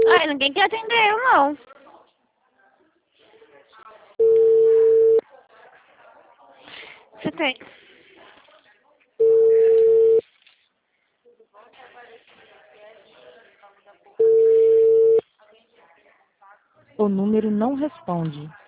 Ai, ninguém quer atender eu, não. Você tem. O número não responde.